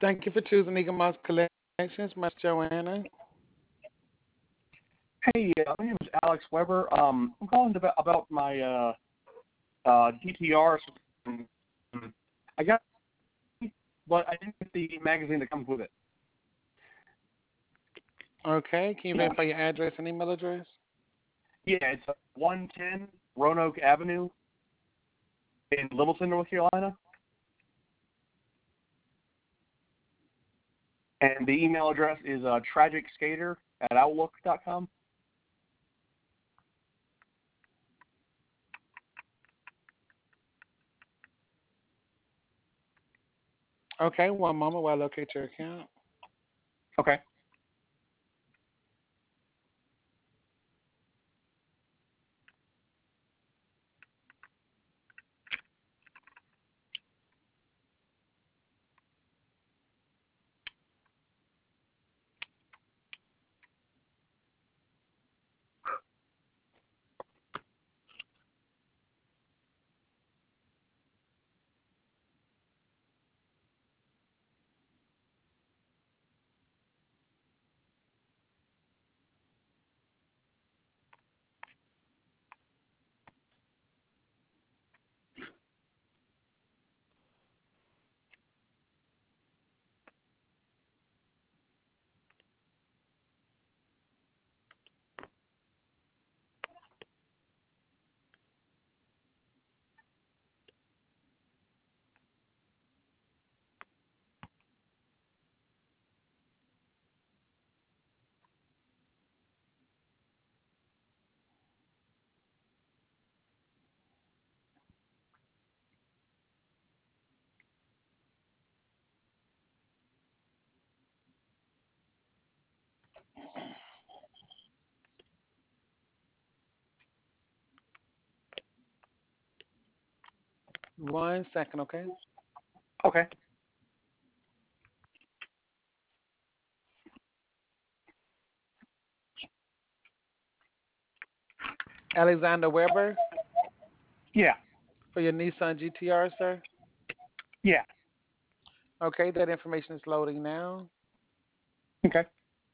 Thank you for choosing Eagle Mouse Collections, Miss Joanna. Hey, my name is Alex Weber. I'm calling about my DTR. I got, but I didn't get the magazine that comes with it. Okay, can you verify your address and email address? Yeah, it's 110 Roanoke Avenue in Littleton, North Carolina. And the email address is tragicskater@outlook.com. Okay, one moment while I locate your account. Okay. One second, okay? Okay. Alexander Weber Yeah. for your Nissan GTR, sir. Yeah. Okay, that information is loading now. Okay.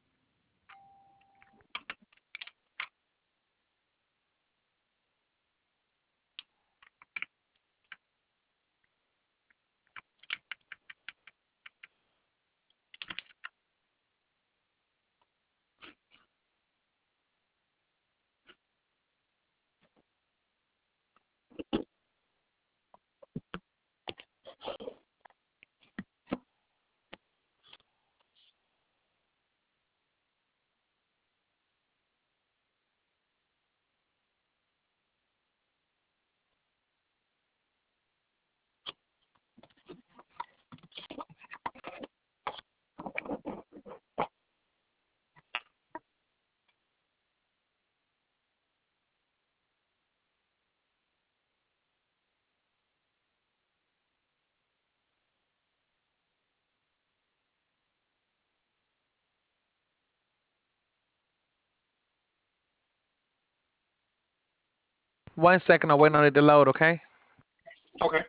One second, I'm waiting on it to load, okay? Okay.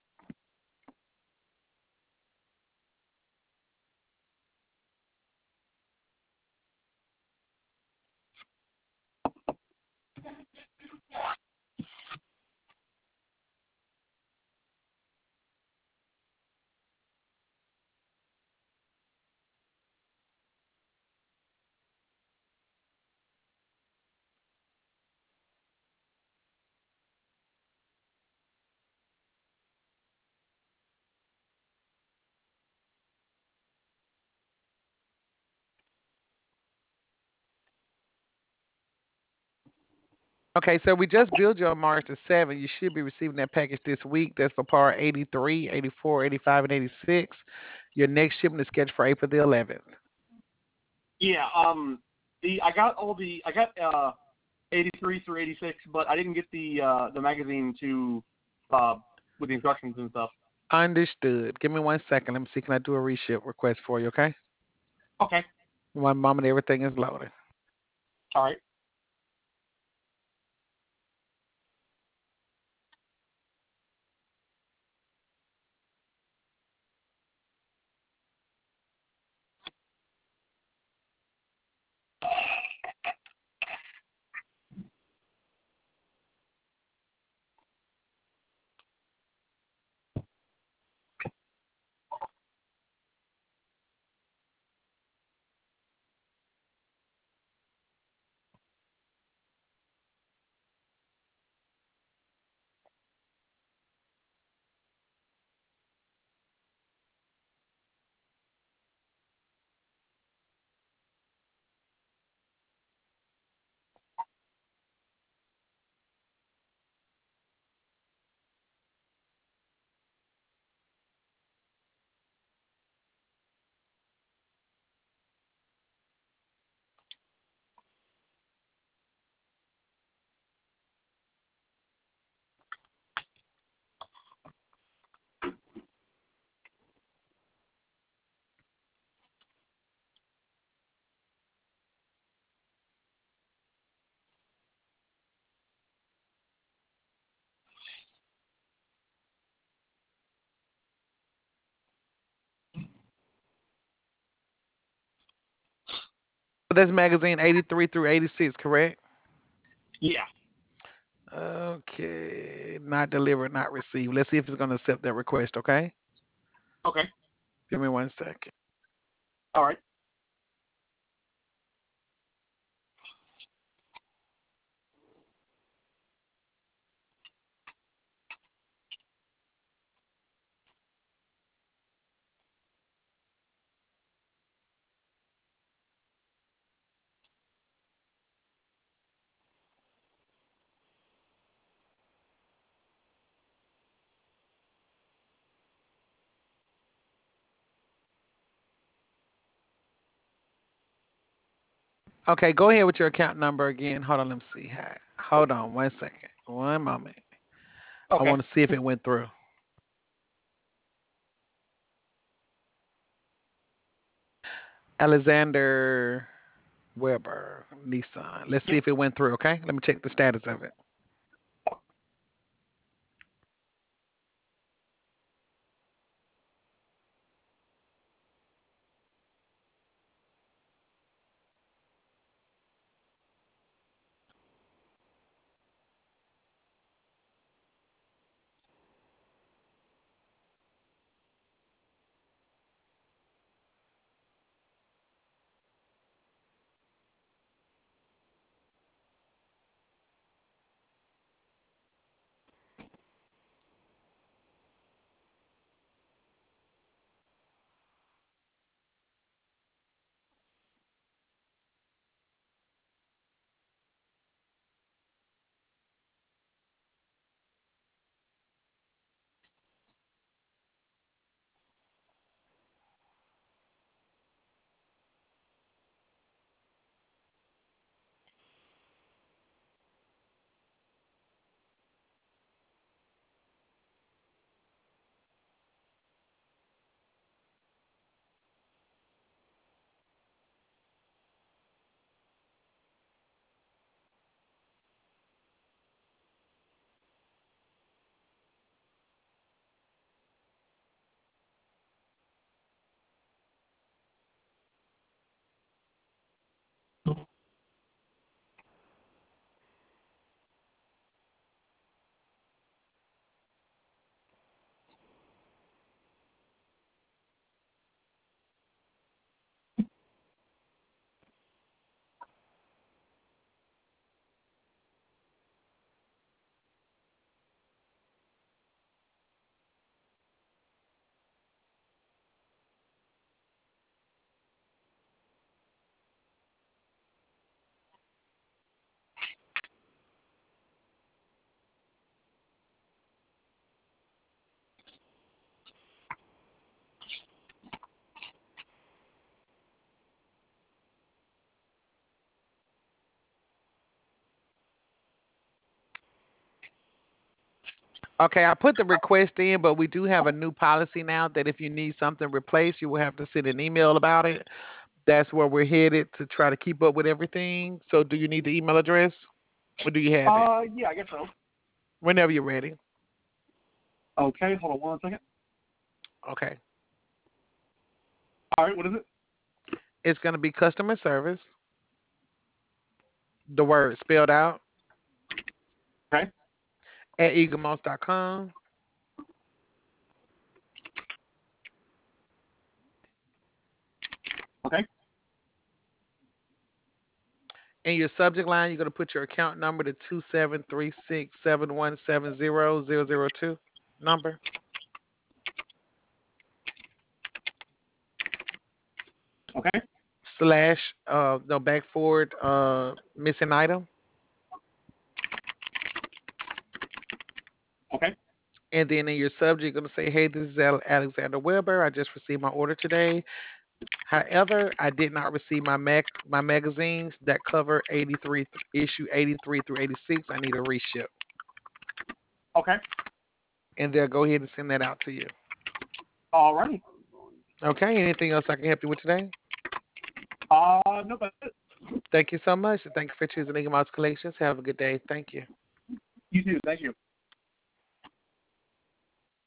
Okay, so we just billed you on March the 7th. You should be receiving that package this week. That's for part 83, 84, 85, and 86. Your next shipment is scheduled for April the 11th. Yeah. I got 83 through 86, but I didn't get the magazine to with the instructions and stuff. Understood. Give me one second. Let me see. Can I do a reship request for you, okay? Okay. One moment, everything is loading. All right. That's magazine 83 through 86, correct? Yeah. Okay. Not delivered, not received. Let's see if it's going to accept that request, okay? Okay. Give me 1 second. All right. Okay, go ahead with your account number again. Hold on, let me see. Hold on 1 second. One moment. I Okay. want to see if it went through. Alexander Weber, Nissan. Let's see Yep. if it went through, okay? Let me check the status of it. Okay, I put the request in, but we do have a new policy now that if you need something replaced, you will have to send an email about it. That's where we're headed to try to keep up with everything. So, do you need the email address or do you have it? Yeah, I guess so. Whenever you're ready. Okay, hold on 1 second. Okay. All right, what is it? It's going to be customer service, the word spelled out, Okay. at eaglemoss.com. Okay. In your subject line, you're going to put your account number to 273671700002 number Okay. slash no back forward missing item. Okay. And then in your subject, you're going to say, hey, this is Alexander Weber. I just received my order today. However, I did not receive my magazines that cover 83 issue 83 through 86. I need a reship. Okay. And they'll go ahead and send that out to you. All righty. Okay. Anything else I can help you with today? No, that's it. Thank you so much. And thank you for choosing Eagle Mouse Collections. Have a good day. Thank you. You too. Thank you.